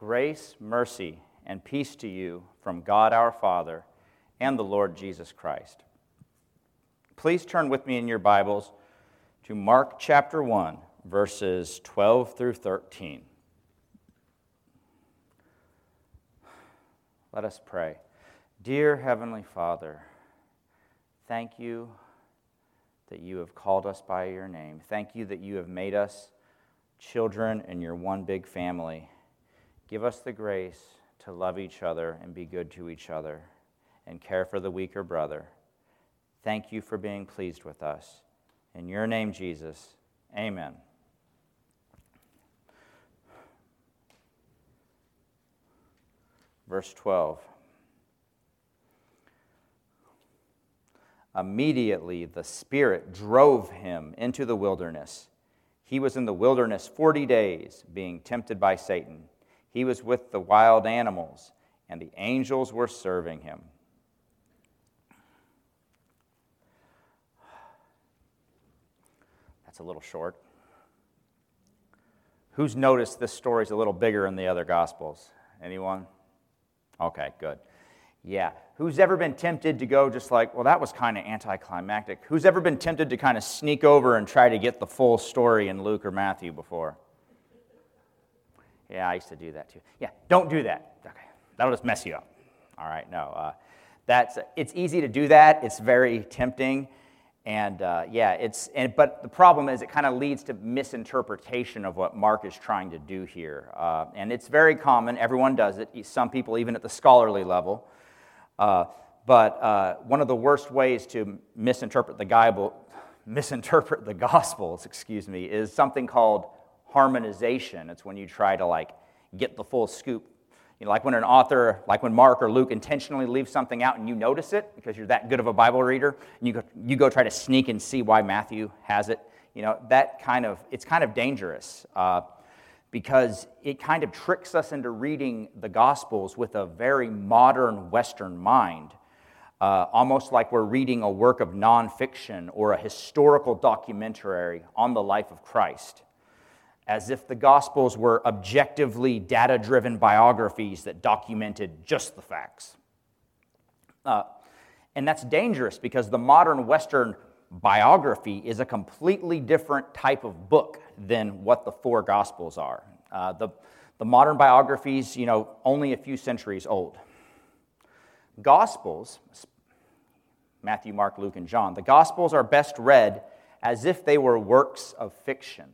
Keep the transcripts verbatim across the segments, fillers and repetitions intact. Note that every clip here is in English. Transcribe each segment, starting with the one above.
Grace, mercy, and peace to you from God our Father and the Lord Jesus Christ. Please turn with me in your Bibles to Mark chapter one, verses twelve through thirteen. Let us pray. Dear Heavenly Father, thank you that you have called us by your name. Thank you that you have made us children in your one big family. Give us the grace to love each other and be good to each other and care for the weaker brother. Thank you for being pleased with us. In your name, Jesus, amen. Verse twelve. Immediately the Spirit drove him into the wilderness. He was in the wilderness forty days, being tempted by Satan. He was with the wild animals, and the angels were serving him. That's a little short. Who's noticed this story's a little bigger in the other Gospels? Anyone? Okay, good. Yeah. Who's ever been tempted to go just like, well, that was kind of anticlimactic? Who's ever been tempted to kind of sneak over and try to get the full story in Luke or Matthew before? Yeah, I used to do that too. Yeah, don't do that. Okay, that'll just mess you up. All right, no. Uh, that's it's easy to do that. It's very tempting. And uh, yeah, it's and but the problem is it kind of leads to misinterpretation of what Mark is trying to do here. Uh, and it's very common. Everyone does it. Some people even at the scholarly level. Uh, but uh, one of the worst ways to misinterpret the Bible, misinterpret the Gospels, excuse me, is something called harmonization. It's when you try to like get the full scoop. You know, like when an author, like when Mark or Luke intentionally leaves something out and you notice it because you're that good of a Bible reader, and you go, you go try to sneak and see why Matthew has it. You know, that kind of, it's kind of dangerous uh, because it kind of tricks us into reading the Gospels with a very modern Western mind, uh, almost like we're reading a work of nonfiction or a historical documentary on the life of Christ, as if the Gospels were objectively data-driven biographies that documented just the facts. Uh, and that's dangerous because the modern Western biography is a completely different type of book than what the four Gospels are. Uh, the, the modern biographies, you know, only a few centuries old. Gospels, Matthew, Mark, Luke, and John, the Gospels are best read as if they were works of fiction.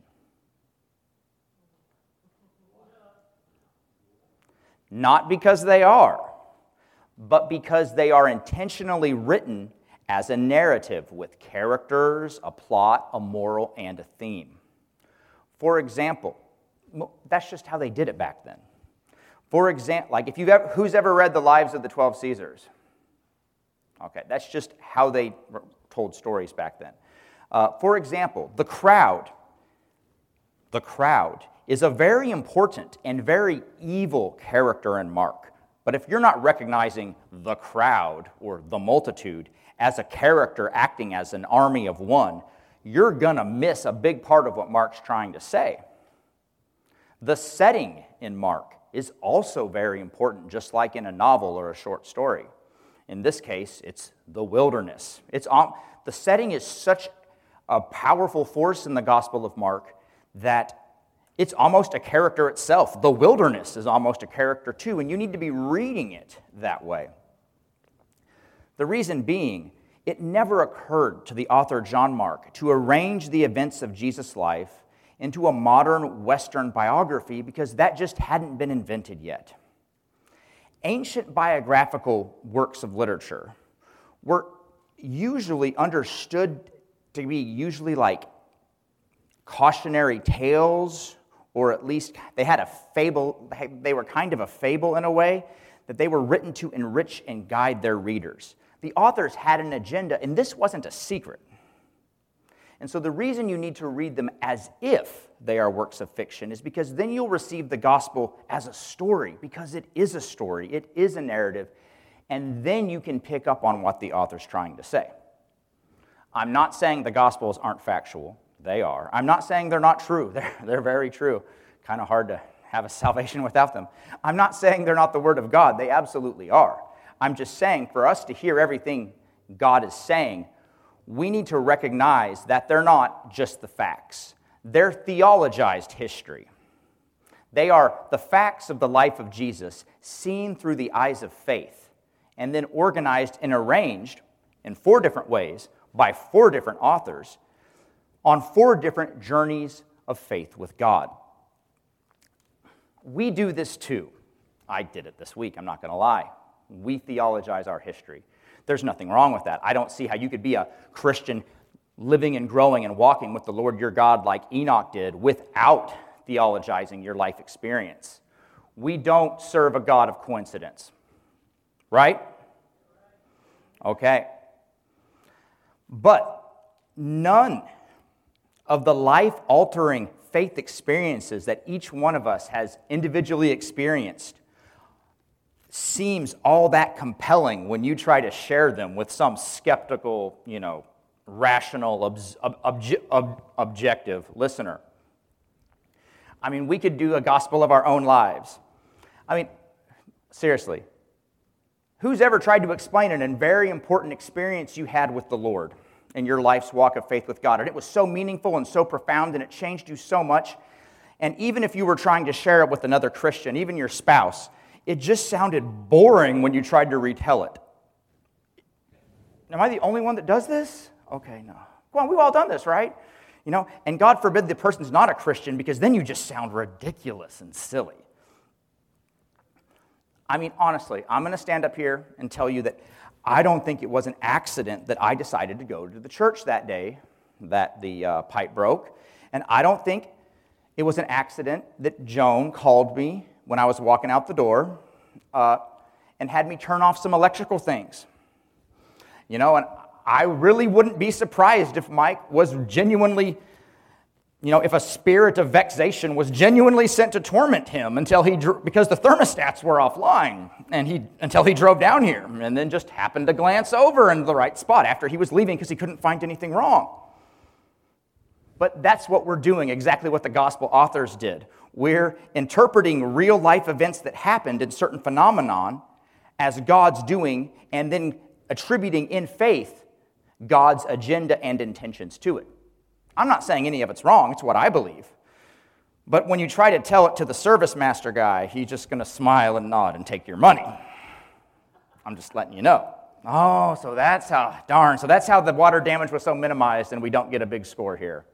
Not because they are, but because they are intentionally written as a narrative with characters, a plot, a moral, and a theme. For example, that's just how they did it back then. For example, like if you've ever, who's ever read The Lives of the Twelve Caesars? Okay, that's just how they told stories back then. Uh, for example, the crowd, the crowd is a very important and very evil character in Mark. But if you're not recognizing the crowd or the multitude as a character acting as an army of one, you're going to miss a big part of what Mark's trying to say. The setting in Mark is also very important, just like in a novel or a short story. In this case, it's the wilderness. It's um, the setting is such a powerful force in the Gospel of Mark that it's almost a character itself. The wilderness is almost a character too, and you need to be reading it that way. The reason being, it never occurred to the author John Mark to arrange the events of Jesus' life into a modern Western biography because that just hadn't been invented yet. Ancient biographical works of literature were usually understood to be usually like cautionary tales, or at least they had a fable, they were kind of a fable in a way, that they were written to enrich and guide their readers. The authors had an agenda, and this wasn't a secret. And so the reason you need to read them as if they are works of fiction is because then you'll receive the gospel as a story, because it is a story, it is a narrative, and then you can pick up on what the author's trying to say. I'm not saying the gospels aren't factual. They are. I'm not saying they're not true. They're, they're very true. Kind of hard to have a salvation without them. I'm not saying they're not the Word of God. They absolutely are. I'm just saying for us to hear everything God is saying, we need to recognize that they're not just the facts. They're theologized history. They are the facts of the life of Jesus seen through the eyes of faith and then organized and arranged in four different ways by four different authors on four different journeys of faith with God. We do this too. I did it this week, I'm not going to lie. We theologize our history. There's nothing wrong with that. I don't see how you could be a Christian living and growing and walking with the Lord your God like Enoch did without theologizing your life experience. We don't serve a God of coincidence. Right? Okay. But none of the life-altering faith experiences that each one of us has individually experienced seems all that compelling when you try to share them with some skeptical, you know, rational, ob- ob- ob- objective listener. I mean, we could do a gospel of our own lives. I mean, seriously, who's ever tried to explain an very important experience you had with the Lord in your life's walk of faith with God? And it was so meaningful and so profound, and it changed you so much. And even if you were trying to share it with another Christian, even your spouse, it just sounded boring when you tried to retell it. Am I the only one that does this? Okay, no. Come on, we've all done this, right? You know, and God forbid the person's not a Christian, because then you just sound ridiculous and silly. I mean, honestly, I'm going to stand up here and tell you that I don't think it was an accident that I decided to go to the church that day that the uh, pipe broke. And I don't think it was an accident that Joan called me when I was walking out the door uh, and had me turn off some electrical things. You know, and I really wouldn't be surprised if Mike was genuinely, you know, if a spirit of vexation was genuinely sent to torment him until he, because the thermostats were offline, and he until he drove down here, and then just happened to glance over in the right spot after he was leaving because he couldn't find anything wrong. But that's what we're doing, exactly what the gospel authors did. We're interpreting real life events that happened in certain phenomenon as God's doing, and then attributing in faith God's agenda and intentions to it. I'm not saying any of it's wrong, it's what I believe. But when you try to tell it to the service master guy, he's just going to smile and nod and take your money. I'm just letting you know. Oh, so that's how, darn, so that's how the water damage was so minimized and we don't get a big score here.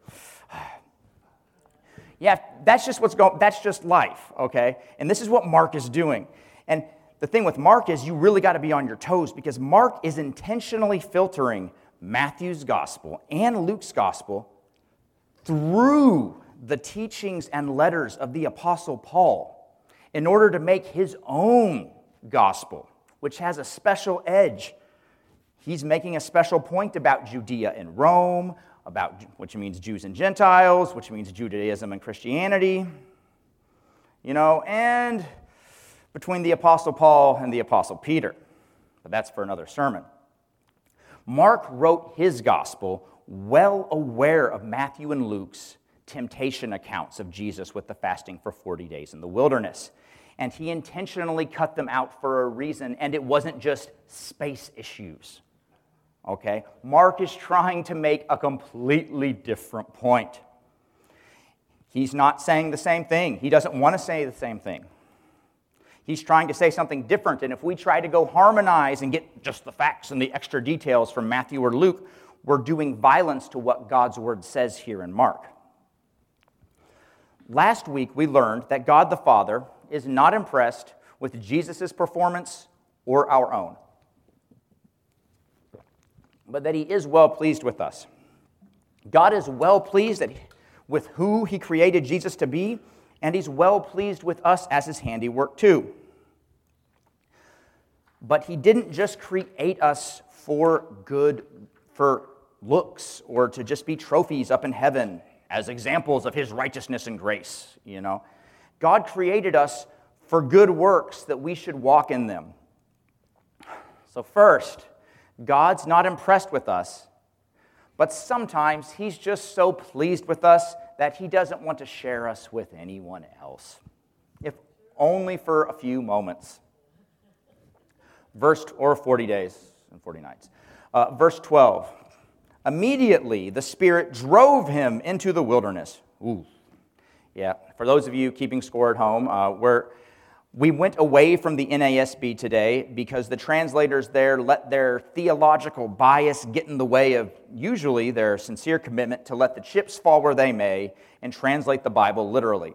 Yeah, that's just what's going, that's just life, okay? And this is what Mark is doing. And the thing with Mark is you really got to be on your toes, because Mark is intentionally filtering Matthew's gospel and Luke's gospel through the teachings and letters of the Apostle Paul in order to make his own gospel, which has a special edge. He's making a special point about Judea and Rome, about which means Jews and Gentiles, which means Judaism and Christianity, you know, and between the Apostle Paul and the Apostle Peter. But that's for another sermon. Mark wrote his gospel well aware of Matthew and Luke's temptation accounts of Jesus with the fasting for forty days in the wilderness. And he intentionally cut them out for a reason, and it wasn't just space issues. Okay? Mark is trying to make a completely different point. He's not saying the same thing. He doesn't want to say the same thing. He's trying to say something different, and if we try to go harmonize and get just the facts and the extra details from Matthew or Luke, we're doing violence to what God's word says here in Mark. Last week, we learned that God the Father is not impressed with Jesus' performance or our own, but that he is well pleased with us. God is well pleased that he, with who he created Jesus to be, and he's well pleased with us as his handiwork too. But he didn't just create us for good, for looks, or to just be trophies up in heaven as examples of his righteousness and grace, you know. God created us for good works that we should walk in them. So first, God's not impressed with us, but sometimes he's just so pleased with us that he doesn't want to share us with anyone else. if only for a few moments. Verse, or forty days and forty nights. Uh, verse twelve. Immediately the Spirit drove him into the wilderness. Ooh. Yeah, for those of you keeping score at home, uh, we're, we went away from the N A S B today because the translators there let their theological bias get in the way of usually their sincere commitment to let the chips fall where they may and translate the Bible literally.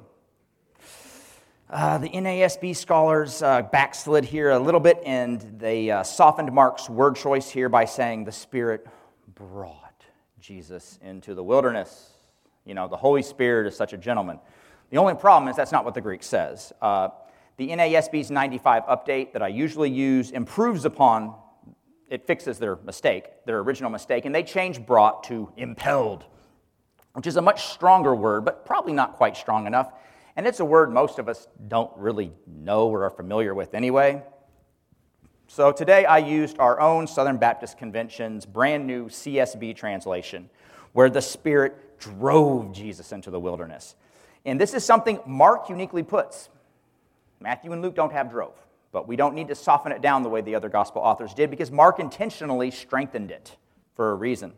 Uh, the N A S B scholars uh, backslid here a little bit, and they uh, softened Mark's word choice here by saying the Spirit brought Jesus into the wilderness. You know, the Holy Spirit is such a gentleman. The only problem is that's not what the Greek says. Uh, the N A S B's ninety-five update that I usually use improves upon, it fixes their mistake, their original mistake, and they change brought to impelled, which is a much stronger word, but probably not quite strong enough. And it's a word most of us don't really know or are familiar with anyway. So today I used our own Southern Baptist Convention's brand new C S B translation, where the Spirit drove Jesus into the wilderness. And this is something Mark uniquely puts. Matthew and Luke don't have drove, but we don't need to soften it down the way the other gospel authors did because Mark intentionally strengthened it for a reason.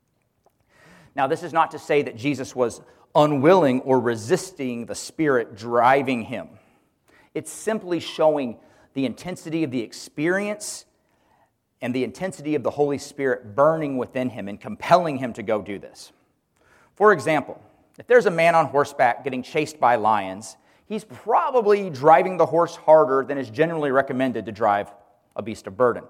Now, this is not to say that Jesus was unwilling or resisting the Spirit driving him. It's simply showing the intensity of the experience and the intensity of the Holy Spirit burning within him and compelling him to go do this. For example, if there's a man on horseback getting chased by lions, he's probably driving the horse harder than is generally recommended to drive a beast of burden.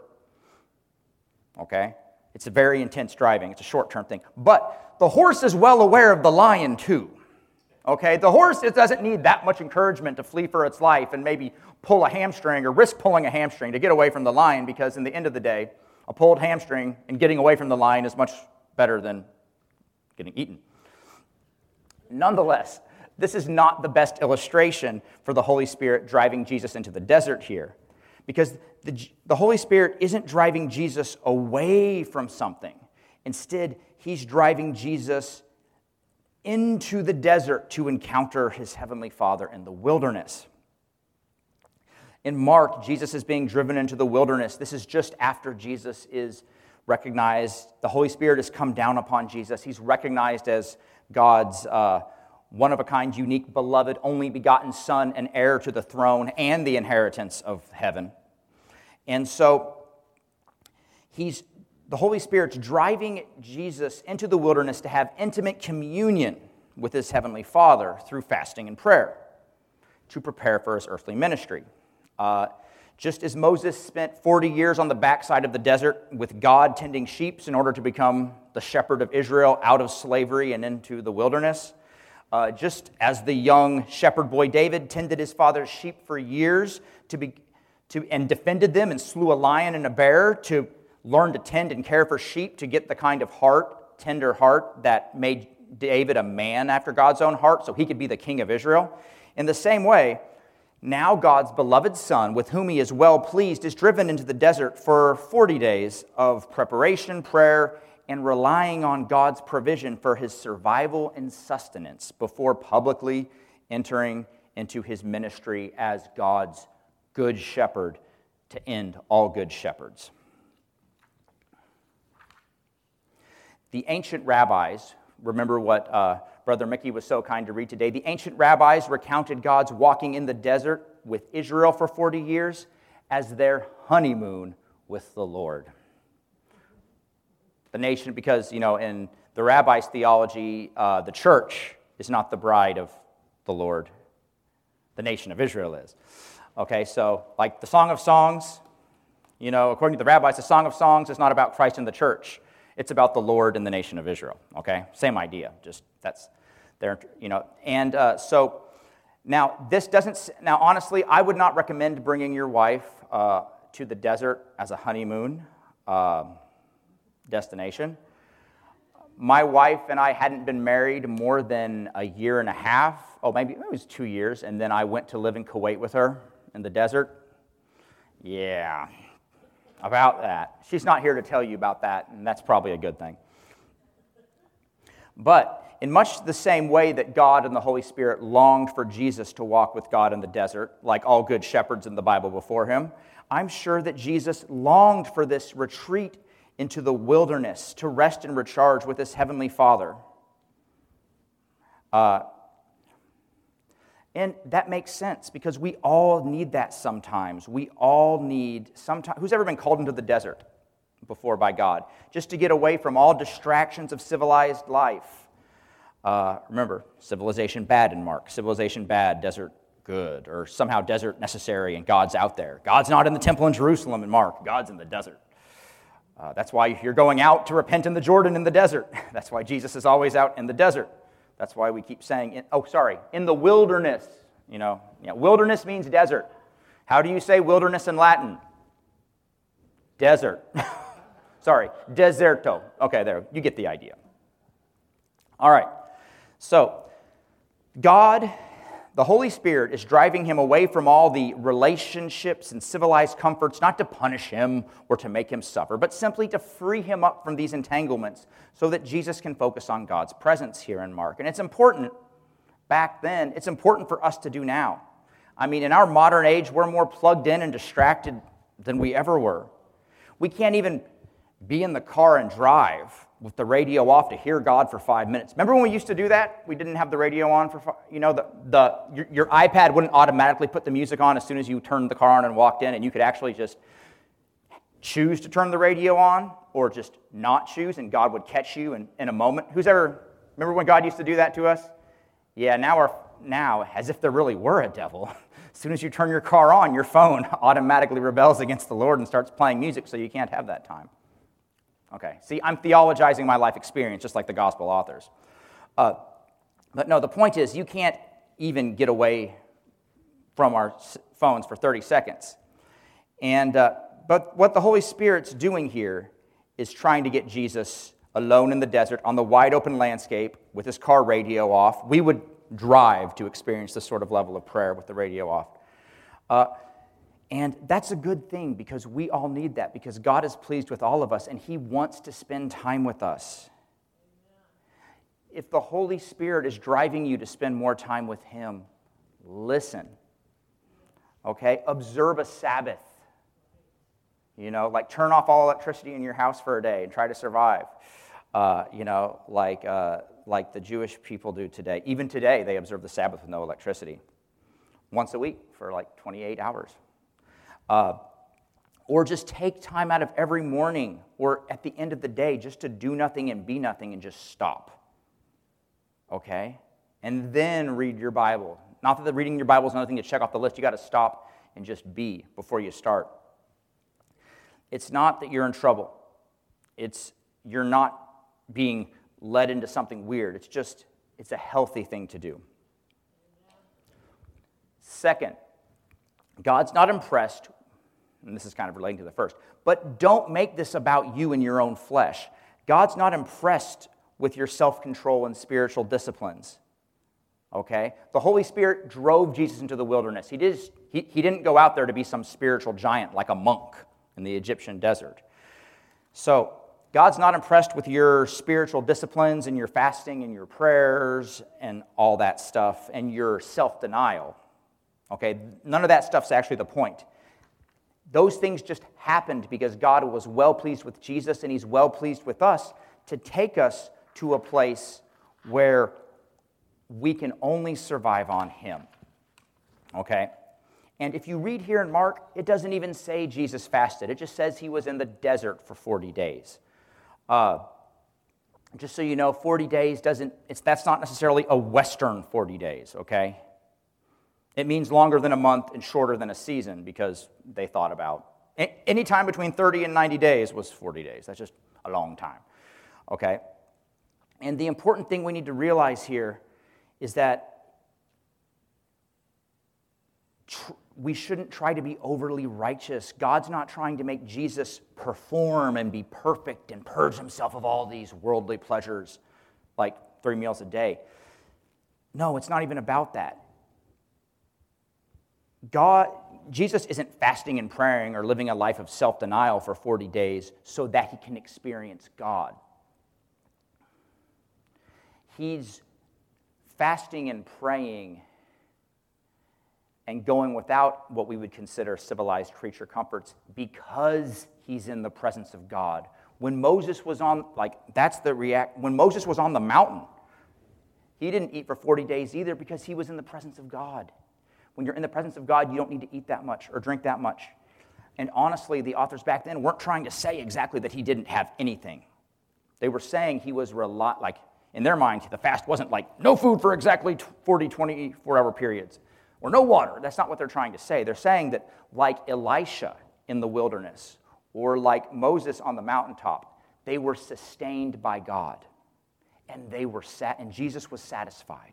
Okay? It's a very intense driving. It's a short-term thing. But the horse is well aware of the lion too. Okay? The horse, it doesn't need that much encouragement to flee for its life and maybe pull a hamstring or risk pulling a hamstring to get away from the lion, because in the end of the day, a pulled hamstring and getting away from the lion is much better than getting eaten. Nonetheless, this is not the best illustration for the Holy Spirit driving Jesus into the desert here, because the, the Holy Spirit isn't driving Jesus away from something. Instead, he's driving Jesus into the desert to encounter his heavenly Father in the wilderness. In Mark, Jesus is being driven into the wilderness. This is just after Jesus is recognized. The Holy Spirit has come down upon Jesus. He's recognized as God's uh, one-of-a-kind, unique, beloved, only begotten Son and heir to the throne and the inheritance of heaven. And so he's the Holy Spirit's driving Jesus into the wilderness to have intimate communion with his heavenly Father through fasting and prayer to prepare for his earthly ministry. Uh, just as Moses spent forty years on the backside of the desert with God tending sheep in order to become the shepherd of Israel out of slavery and into the wilderness, uh, just as the young shepherd boy David tended his father's sheep for years to be, to, and defended them and slew a lion and a bear to learn to tend and care for sheep to get the kind of heart, tender heart that made David a man after God's own heart so he could be the king of Israel. In the same way, now God's beloved Son, with whom he is well pleased, is driven into the desert for forty days of preparation, prayer, and relying on God's provision for his survival and sustenance before publicly entering into his ministry as God's good shepherd to end all good shepherds. The ancient rabbis, remember what uh, Brother Mickey was so kind to read today, the ancient rabbis recounted God's walking in the desert with Israel for forty years as their honeymoon with the Lord. The nation, because, you know, in the rabbis' theology, uh, the church is not the bride of the Lord. The nation of Israel is. Okay, so like the Song of Songs, you know, according to the rabbis, the Song of Songs is not about Christ and the church. It's about the Lord and the nation of Israel, okay? Same idea, just that's there, you know. And uh, so now this doesn't, now honestly, I would not recommend bringing your wife uh, to the desert as a honeymoon uh, destination. My wife and I hadn't been married more than a year and a half, oh, maybe it was two years, and then I went to live in Kuwait with her in the desert. Yeah. About that. She's not here to tell you about that, and that's probably a good thing. But in much the same way that God and the Holy Spirit longed for Jesus to walk with God in the desert, like all good shepherds in the Bible before him, I'm sure that Jesus longed for this retreat into the wilderness to rest and recharge with his heavenly Father. Uh, and that makes sense because we all need that sometimes. We all need sometimes. Who's ever been called into the desert before by God? Just to get away from all distractions of civilized life. Uh, remember, civilization bad in Mark. Civilization bad, desert good. Or somehow desert necessary and God's out there. God's not in the temple in Jerusalem in Mark. God's in the desert. Uh, that's why you're going out to repent in the Jordan in the desert. That's why Jesus is always out in the desert. That's why we keep saying, in, oh, sorry, in the wilderness. You know, yeah, wilderness means desert. How do you say wilderness in Latin? Desert. Sorry, deserto. Okay, there, you get the idea. All right. So, God, the Holy Spirit, is driving him away from all the relationships and civilized comforts, not to punish him or to make him suffer, but simply to free him up from these entanglements so that Jesus can focus on God's presence here in Mark. And it's important back then, it's important for us to do now. I mean, in our modern age, we're more plugged in and distracted than we ever were. We can't even be in the car and drive with the radio off to hear God for five minutes. Remember when we used to do that? We didn't have the radio on for, you know, the, the your, your iPad wouldn't automatically put the music on as soon as you turned the car on and walked in, and you could actually just choose to turn the radio on or just not choose, and God would catch you in, in a moment. Who's ever, remember when God used to do that to us? Yeah, now, our, now as if there really were a devil, as soon as you turn your car on, your phone automatically rebels against the Lord and starts playing music so you can't have that time. Okay, see, I'm theologizing my life experience, just like the gospel authors. Uh, but no, the point is, you can't even get away from our phones for thirty seconds. And uh, but what the Holy Spirit's doing here is trying to get Jesus alone in the desert on the wide open landscape with his car radio off. We would drive to experience this sort of level of prayer with the radio off. Uh, And that's a good thing because we all need that because God is pleased with all of us and he wants to spend time with us. If the Holy Spirit is driving you to spend more time with him, listen. Okay? Observe a Sabbath. You know, like turn off all electricity in your house for a day and try to survive. Uh, you know, like, uh, like the Jewish people do today. Even today, they observe the Sabbath with no electricity. Once a week for like twenty-eight hours. Uh, or just take time out of every morning or at the end of the day just to do nothing and be nothing and just stop. Okay? And then read your Bible. Not that the reading your Bible is another thing to check off the list. You got to stop and just be before you start. It's not that you're in trouble. It's you're not being led into something weird. It's just, it's a healthy thing to do. Second, God's not impressed, and this is kind of relating to the first, but don't make this about you and your own flesh. God's not impressed with your self-control and spiritual disciplines, okay? The Holy Spirit drove Jesus into the wilderness. He, did, he, he didn't go out there to be some spiritual giant like a monk in the Egyptian desert. So God's not impressed with your spiritual disciplines and your fasting and your prayers and all that stuff and your self-denial. Okay, none of that stuff's actually the point. Those things just happened because God was well pleased with Jesus and he's well pleased with us to take us to a place where we can only survive on him. Okay? And if you read here in Mark, it doesn't even say Jesus fasted. It just says he was in the desert for forty days. Uh, just so you know, forty days doesn't, it's, that's not necessarily a Western forty days, okay? It means longer than a month and shorter than a season because they thought about any time between thirty and ninety days was forty days. That's just a long time, okay? And the important thing we need to realize here is that tr- we shouldn't try to be overly righteous. God's not trying to make Jesus perform and be perfect and purge himself of all these worldly pleasures like three meals a day. No, it's not even about that. God, Jesus isn't fasting and praying or living a life of self-denial for forty days so that he can experience God. he's fasting and praying and going without what we would consider civilized creature comforts because he's in the presence of God. When Moses was on, like, that's the react, when Moses was on the mountain, he didn't eat for forty days either because he was in the presence of God. When you're in the presence of God, you don't need to eat that much or drink that much. And honestly, the authors back then weren't trying to say exactly that he didn't have anything. They were saying he was, rel- like, in their mind, the fast wasn't like no food for exactly forty, twenty-four hour periods or no water. That's not what they're trying to say. They're saying that like Elisha in the wilderness or like Moses on the mountaintop, they were sustained by God. And they were sat, and Jesus was satisfied.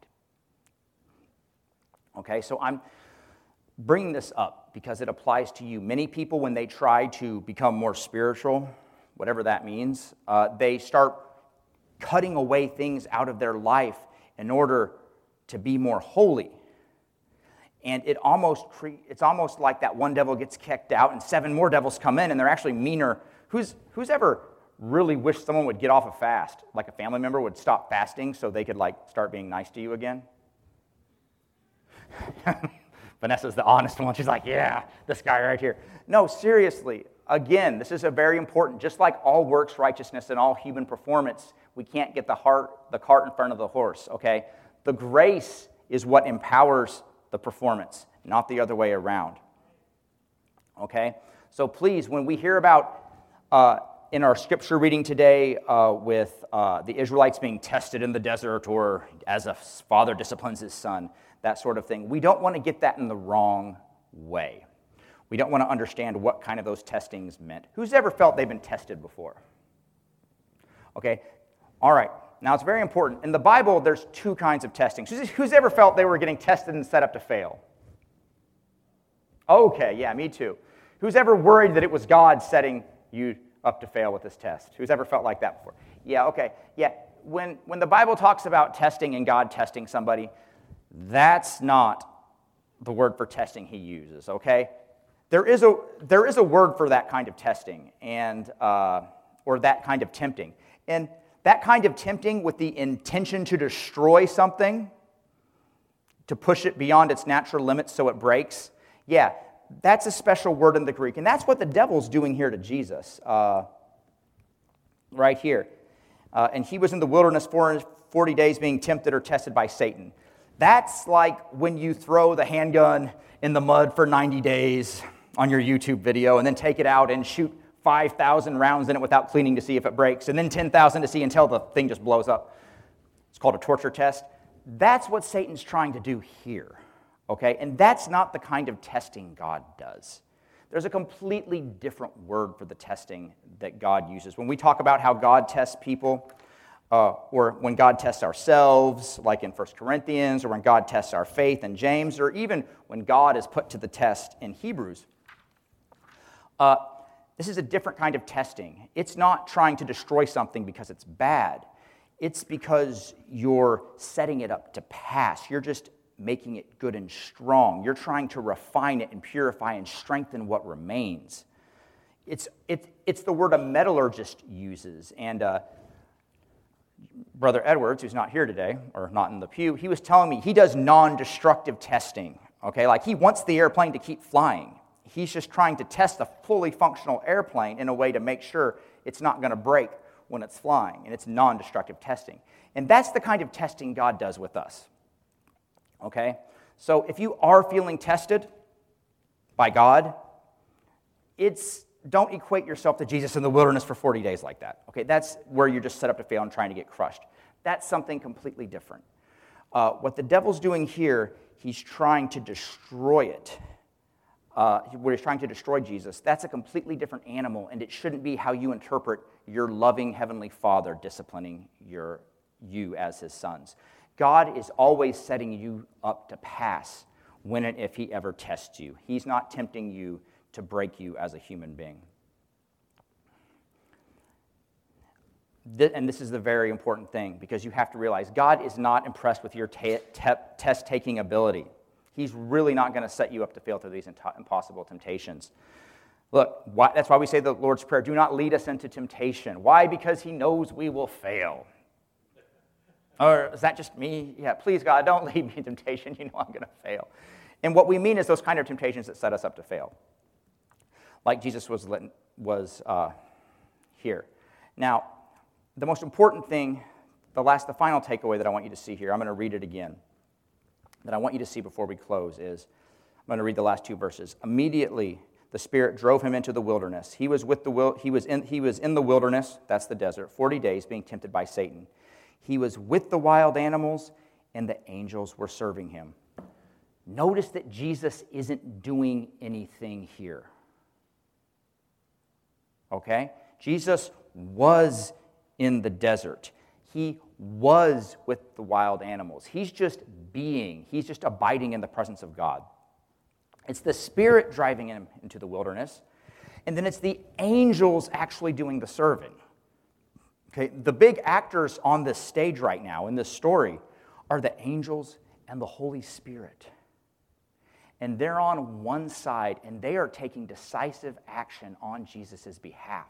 Okay, so I'm bringing this up because it applies to you. Many people, when they try to become more spiritual, whatever that means, uh, they start cutting away things out of their life in order to be more holy. And it almost cre- it's almost like that one devil gets kicked out and seven more devils come in, and they're actually meaner. Who's who's ever really wished someone would get off a fast, like a family member would stop fasting so they could like start being nice to you again? Vanessa's the honest one. She's like, yeah, this guy right here. No, seriously, again, this is a very important, just like all works righteousness and all human performance, we can't get the heart, the cart in front of the horse, okay? The grace is what empowers the performance, not the other way around, okay? So please, when we hear about, uh, in our scripture reading today uh, with uh, the Israelites being tested in the desert or as a father disciplines his son, that sort of thing, we don't want to get that in the wrong way. We don't want to understand what kind of those testings meant. Who's ever felt they've been tested before? Okay, all right. Now, it's very important. In the Bible, there's two kinds of testing. Who's, who's ever felt they were getting tested and set up to fail? Okay, yeah, me too. Who's ever worried that it was God setting you up to fail with this test? Who's ever felt like that before? Yeah, okay, yeah. When, when the Bible talks about testing and God testing somebody, that's not the word for testing he uses, okay? There is a, there is a word for that kind of testing, and uh, or that kind of tempting. And that kind of tempting with the intention to destroy something, to push it beyond its natural limits so it breaks, yeah, that's a special word in the Greek. And that's what the devil's doing here to Jesus, uh, right here. Uh, and he was in the wilderness for forty days being tempted or tested by Satan. That's like when you throw the handgun in the mud for ninety days on your YouTube video and then take it out and shoot five thousand rounds in it without cleaning to see if it breaks, and then ten thousand to see until the thing just blows up. It's called a torture test. That's what Satan's trying to do here, okay? And that's not the kind of testing God does. There's a completely different word for the testing that God uses. When we talk about how God tests people, uh, or when God tests ourselves, like in First Corinthians, or when God tests our faith in James, or even when God is put to the test in Hebrews, uh, this is a different kind of testing. It's not trying to destroy something because it's bad. It's because you're setting it up to pass. You're just making it good and strong. You're trying to refine it and purify and strengthen what remains. It's, it, it's the word a metallurgist uses. And uh, Brother Edwards, who's not here today, or not in the pew, he was telling me he does non-destructive testing. Okay, like he wants the airplane to keep flying. He's just trying to test a fully functional airplane in a way to make sure it's not going to break when it's flying, and it's non-destructive testing. And that's the kind of testing God does with us. Okay? So if you are feeling tested by God, it's don't equate yourself to Jesus in the wilderness for forty days like that. Okay? That's where you're just set up to fail and trying to get crushed. That's something completely different. Uh, what the devil's doing here, he's trying to destroy it. Uh, where he's trying to destroy Jesus, that's a completely different animal, and it shouldn't be how you interpret your loving Heavenly Father disciplining your, you as his sons. God is always setting you up to pass when and if he ever tests you. He's not tempting you to break you as a human being. And this is the very important thing, because you have to realize God is not impressed with your te- te- test-taking ability. He's really not going to set you up to fail through these impossible temptations. Look, why, that's why we say the Lord's Prayer, do not lead us into temptation. Why? Because he knows we will fail. Or is that just me? Yeah, please, God, don't lead me in temptation. You know I'm going to fail. And what we mean is those kind of temptations that set us up to fail, like Jesus was, was uh, here. Now, the most important thing, the last, the final takeaway that I want you to see here, I'm going to read it again, that I want you to see before we close is, I'm going to read the last two verses. Immediately, the Spirit drove him into the wilderness. He was with the wil- he was in he was in the wilderness, that's the desert, forty days being tempted by Satan. He was with the wild animals, and the angels were serving him. Notice that Jesus isn't doing anything here. Okay? Jesus was in the desert. He was with the wild animals. He's just being. He's just abiding in the presence of God. It's the Spirit driving him into the wilderness, and then it's the angels actually doing the serving. Okay, the big actors on this stage right now in this story are the angels and the Holy Spirit. And they're on one side, and they are taking decisive action on Jesus' behalf.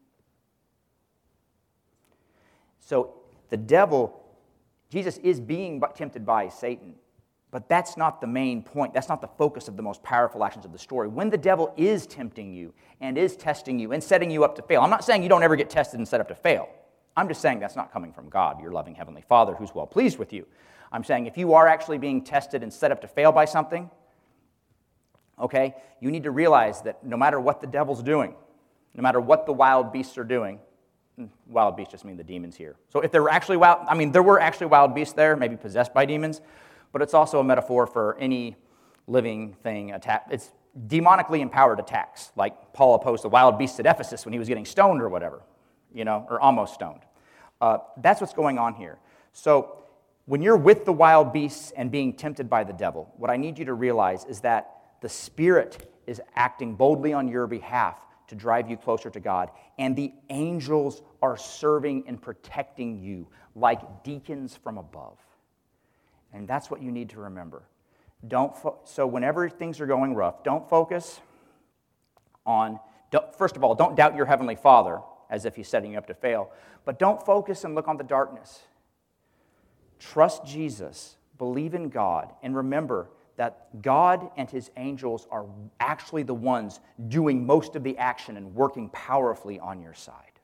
So the devil, Jesus is being tempted by Satan, but that's not the main point. That's not the focus of the most powerful actions of the story. When the devil is tempting you and is testing you and setting you up to fail, I'm not saying you don't ever get tested and set up to fail. I'm just saying that's not coming from God, your loving Heavenly Father who's well pleased with you. I'm saying if you are actually being tested and set up to fail by something, okay, you need to realize that no matter what the devil's doing, no matter what the wild beasts are doing, wild beasts just mean the demons here. So if there were actually wild, I mean, there were actually wild beasts there, maybe possessed by demons, but it's also a metaphor for any living thing attack. It's demonically empowered attacks, like Paul opposed the wild beasts at Ephesus when he was getting stoned or whatever, you know, or almost stoned. Uh, that's what's going on here. So when you're with the wild beasts and being tempted by the devil, what I need you to realize is that the Spirit is acting boldly on your behalf to drive you closer to God, and the angels are serving and protecting you like deacons from above. And that's what you need to remember. Don't fo- so whenever things are going rough, don't focus on, don't, first of all, don't doubt your Heavenly Father as if He's setting you up to fail, but don't focus and look on the darkness. Trust Jesus, believe in God, and remember that God and His angels are actually the ones doing most of the action and working powerfully on your side.